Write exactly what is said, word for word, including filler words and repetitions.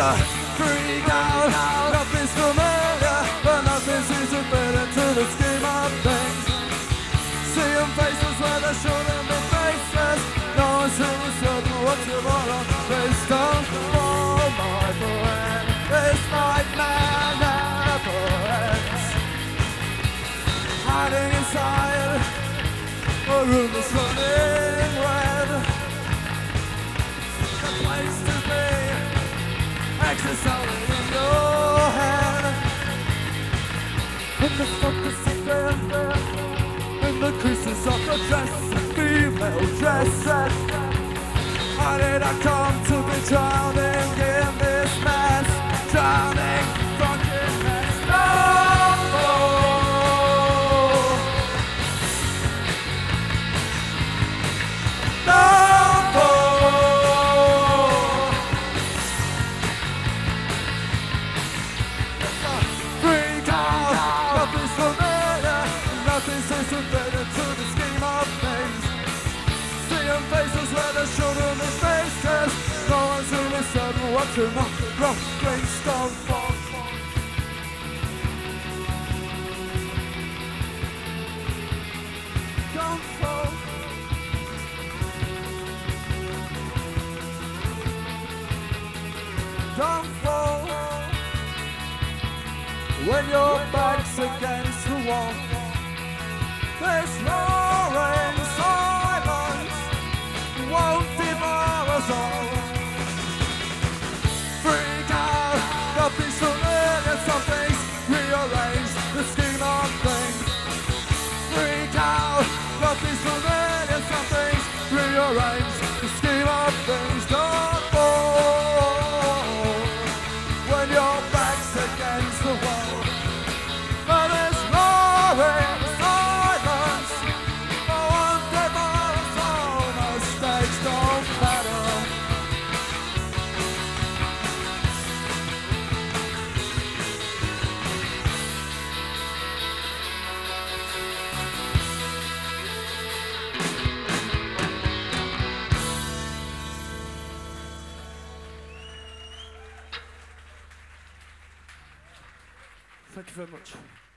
a freak out. Nothing's familiar, but nothing seems to fit into the scheme of things. Seeing faces where there shouldn't be faces. No one's really certain what tomorrow is. Don't fall, my friend. This nightmare never ends. Hiding inside a room that's running red. The place to be, exits only in your head. In the focus of fear, in the creases of the dress, female dresses. How did I come to be drowning in this mess? Drowning, fucking mess. Don't fall. Don't fall. Freak out. Nothing's familiar. Nothing seems to fit into the scheme of things. Seeing faces where there shouldn't be faces. No one's really certain what tomorrow brings. Don't fall. Don't fall. Don't fall. When your back's against the wall, this roaring silence won't devour us all. Freak out, nothing's familiar, something's rearranged, the scheme of things. Freak out, nothing's familiar, something's rearranged, the scheme of things. Don't fall when your back's against the wall. But this roaring silence won't devour us all. No stakes don't matter. Thank you very much.